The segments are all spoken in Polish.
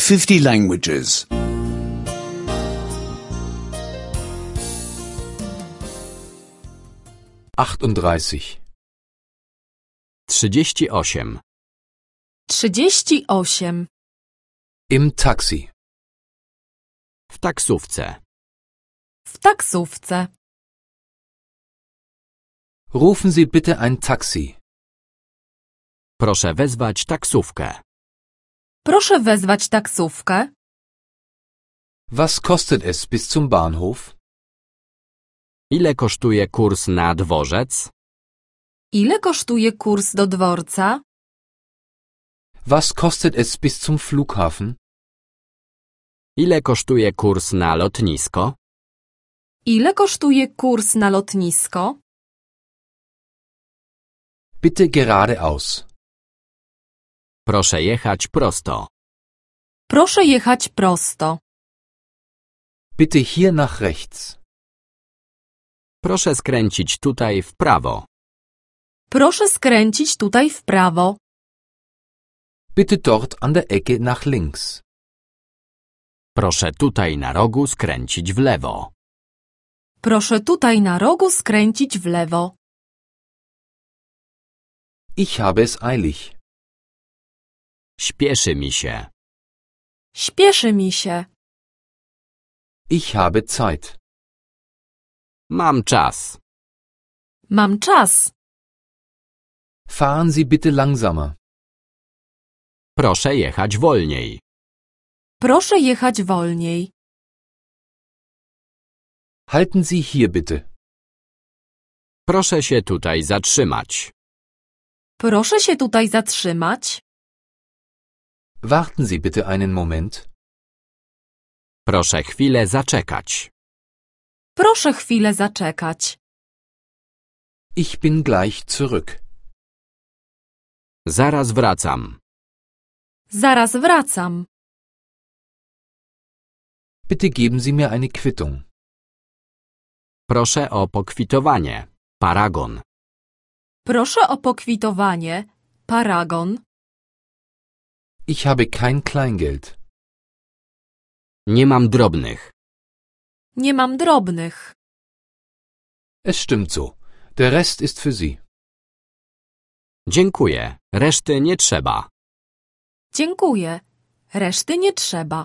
50 languages. 38. 38. 38. Im Taxi. W taksówce. W taksówce. Rufen Sie bitte ein Taxi. Proszę wezwać taksówkę. Proszę wezwać taksówkę. Was kostet es bis zum Bahnhof? Ile kosztuje kurs na dworzec? Ile kosztuje kurs do dworca? Was kostet es bis zum Flughafen? Ile kosztuje kurs na lotnisko? Ile kosztuje kurs na lotnisko? Bitte geradeaus. Proszę jechać prosto. Proszę jechać prosto. Bitte hier nach rechts. Proszę skręcić tutaj w prawo. Proszę skręcić tutaj w prawo. Bitte dort an der Ecke nach links. Proszę tutaj na rogu skręcić w lewo. Proszę tutaj na rogu skręcić w lewo. Ich habe es eilig. Śpieszy mi się. Śpieszy mi się. Ich habe Zeit. Mam czas. Mam czas. Fahren Sie bitte langsamer. Proszę jechać wolniej. Proszę jechać wolniej. Halten Sie hier bitte. Proszę się tutaj zatrzymać. Proszę się tutaj zatrzymać. Warten Sie bitte einen Moment. Proszę chwilę zaczekać. Proszę chwilę zaczekać. Ich bin gleich zurück. Zaraz wracam. Zaraz wracam. Bitte geben Sie mir eine Quittung. Proszę o pokwitowanie. Paragon. Proszę o pokwitowanie. Paragon. Ich habe kein Kleingeld. Nie mam drobnych. Nie mam drobnych. Es stimmt so. Der Rest ist für Sie. Dziękuję. Reszty nie trzeba. Dziękuję. Reszty nie trzeba.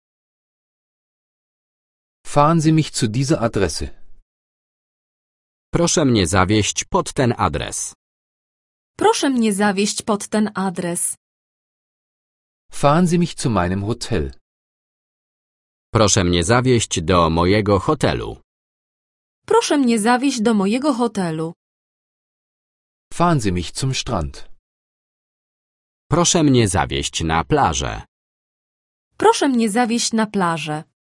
Fahren Sie mich zu dieser Adresse. Proszę mnie zawieźć pod ten adres. Proszę mnie zawieźć pod ten adres. Fahren Sie mich zu meinem Hotel. Proszę mnie zawieźć do mojego hotelu. Proszę mnie zawieźć do mojego hotelu. Fahren Sie mich zum Strand. Proszę mnie zawieźć na plażę. Proszę mnie zawieźć na plażę.